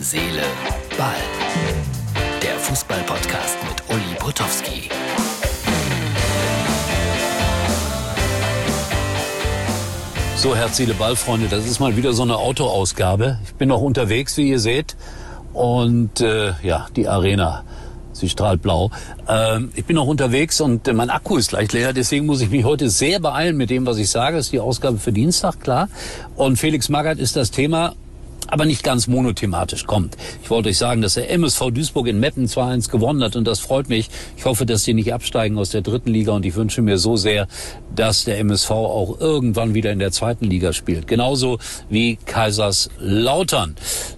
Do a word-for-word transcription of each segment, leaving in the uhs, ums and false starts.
Seele, Ball. Der Fußball-Podcast mit Uli Potowski. So, Herz, Seele, Ball, Freunde, das ist mal wieder so eine Autoausgabe. Ich bin noch unterwegs, wie ihr seht. Und äh, ja, die Arena, sie strahlt blau. Ähm, ich bin noch unterwegs und äh, mein Akku ist gleich leer. Deswegen muss ich mich heute sehr beeilen mit dem, was ich sage. Das ist die Ausgabe für Dienstag, klar. Und Felix Magath ist das Thema, aber nicht ganz monothematisch. Kommt. Ich wollte euch sagen, dass der M S V Duisburg in Meppen zwei eins gewonnen hat und das freut mich. Ich hoffe, dass die nicht absteigen aus der dritten Liga und ich wünsche mir so sehr, dass der M S V auch irgendwann wieder in der zweiten Liga spielt. Genauso wie Kaiserslautern.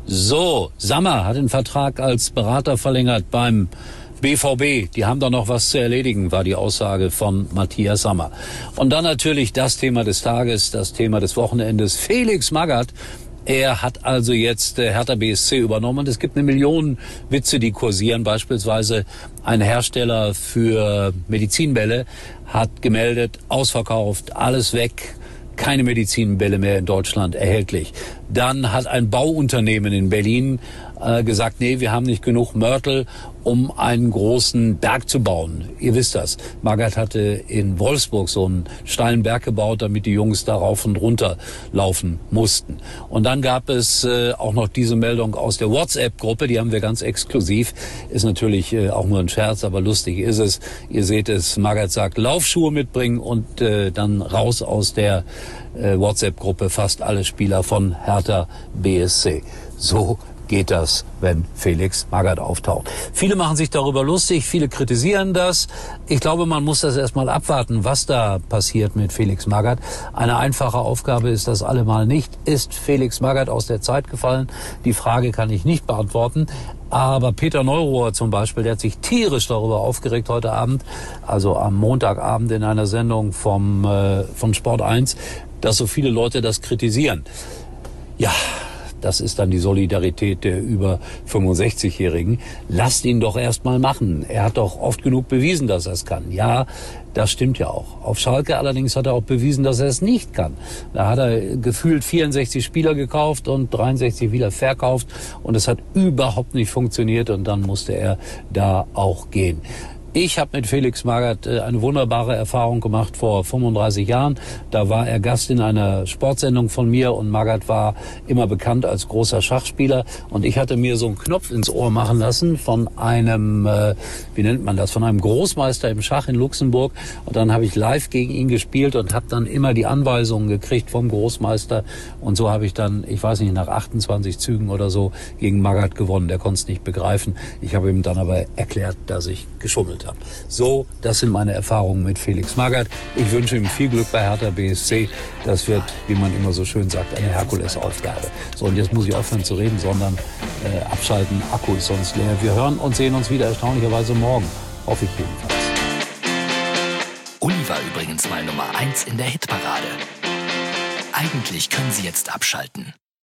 So, Sammer hat den Vertrag als Berater verlängert beim B V B, die haben da noch was zu erledigen, war die Aussage von Matthias Sammer. Und dann natürlich das Thema des Tages, das Thema des Wochenendes, Felix Magath. Er hat also jetzt äh, Hertha B S C übernommen und es gibt eine Million Witze, die kursieren. Beispielsweise ein Hersteller für Medizinbälle hat gemeldet, ausverkauft, alles weg, keine Medizinbälle mehr in Deutschland erhältlich. Dann hat ein Bauunternehmen in Berlin äh, gesagt, nee, wir haben nicht genug Mörtel, um einen großen Berg zu bauen. Ihr wisst das. Magath hatte in Wolfsburg so einen steilen Berg gebaut, damit die Jungs da rauf und runter laufen mussten. Und dann gab es äh, auch noch diese Meldung aus der WhatsApp-Gruppe, die haben wir ganz exklusiv. Ist natürlich äh, auch nur ein Scherz, aber lustig ist es. Ihr seht es, Magath sagt, Laufschuhe mitbringen und äh, dann raus aus der äh, WhatsApp-Gruppe fast alle Spieler von Hertha B S C. So geht das, wenn Felix Magath auftaucht. Viele machen sich darüber lustig, viele kritisieren das. Ich glaube, man muss das erstmal abwarten, was da passiert mit Felix Magath. Eine einfache Aufgabe ist das allemal nicht. Ist Felix Magath aus der Zeit gefallen? Die Frage kann ich nicht beantworten. Aber Peter Neururer zum Beispiel, der hat sich tierisch darüber aufgeregt heute Abend, also am Montagabend in einer Sendung vom, äh, von Sport eins, dass so viele Leute das kritisieren. Ja, das ist dann die Solidarität der über fünfundsechzigjährigen. Lasst ihn doch erst mal machen. Er hat doch oft genug bewiesen, dass er es kann. Ja, das stimmt ja auch. Auf Schalke allerdings hat er auch bewiesen, dass er es nicht kann. Da hat er gefühlt vierundsechzig Spieler gekauft und dreiundsechzig wieder verkauft. Und es hat überhaupt nicht funktioniert und dann musste er da auch gehen. Ich habe mit Felix Magath eine wunderbare Erfahrung gemacht vor fünfunddreißig Jahren. Da war er Gast in einer Sportsendung von mir und Magath war immer bekannt als großer Schachspieler. Und ich hatte mir so einen Knopf ins Ohr machen lassen von einem, äh, wie nennt man das, von einem Großmeister im Schach in Luxemburg. Und dann habe ich live gegen ihn gespielt und habe dann immer die Anweisungen gekriegt vom Großmeister. Und so habe ich dann, ich weiß nicht, nach achtundzwanzig Zügen oder so gegen Magath gewonnen. Der konnte es nicht begreifen. Ich habe ihm dann aber erklärt, dass ich geschummelt habe. So, das sind meine Erfahrungen mit Felix Magath. Ich wünsche ihm viel Glück bei Hertha B S C. Das wird, wie man immer so schön sagt, eine Herkulesaufgabe. So, und jetzt muss ich aufhören zu reden, sondern äh, abschalten. Akku ist sonst leer. Wir hören und sehen uns wieder erstaunlicherweise morgen. Hoffe ich jedenfalls. Uli war übrigens mal Nummer eins in der Hitparade. Eigentlich können Sie jetzt abschalten.